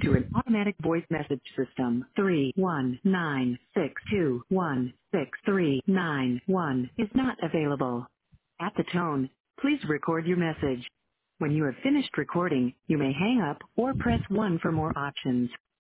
to an automatic voice message system. 319621639 is not available. At the tone, please record your message. When you have finished recording, you may hang up or press 1 for more options.